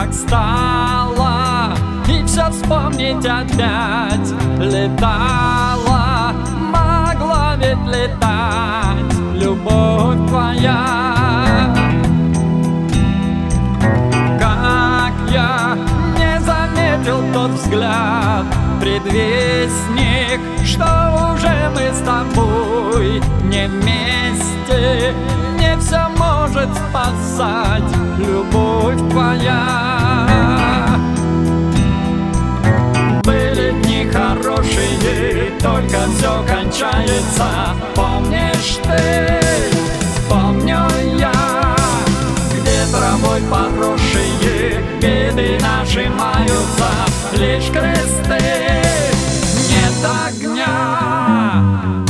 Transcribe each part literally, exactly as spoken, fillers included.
как стало, и все вспомнить опять. Летала, могла ведь летать любовь твоя. Как я не заметил тот взгляд, предвестник, что уже мы с тобой не вместе. Не все может спасать любовь твоя. Были дни хорошие, только все кончается. Помнишь ты, помню я, где травой поросшие беды наши маются. Лишь кресты, нет огня.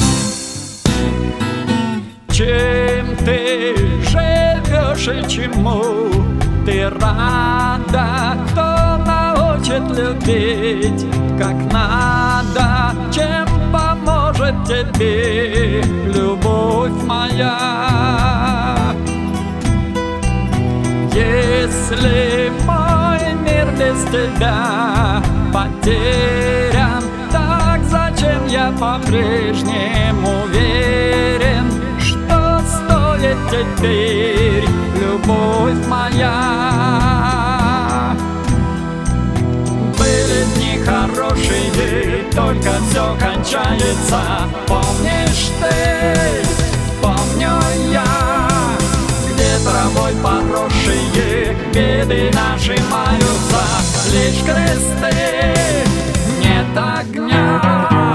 Чем ты живешь и чему ты рада? Кто научит любить как надо? Чем поможет тебе любовь моя? Если мой мир без тебя потерян, так зачем я по-прежнему верен? Что стоит теперь любовь моя? Были дни хорошие, только все кончается. Помнишь ты, помню я, где травой поросшие беды наши маются. Лишь кресты, нет огня.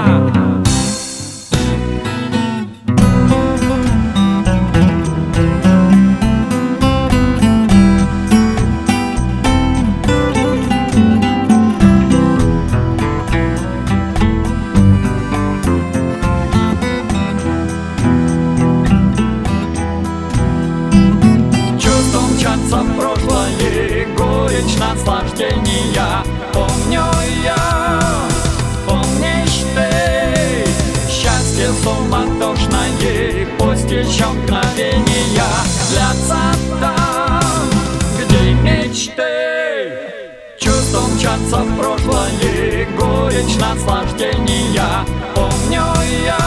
В прошлое горечь наслаждения. Помню я, помнишь ты, счастье суматошное, пусть еще мгновения длятся там, где мечты. Чувства мчатся в прошлое, горечь наслаждения. Помню я,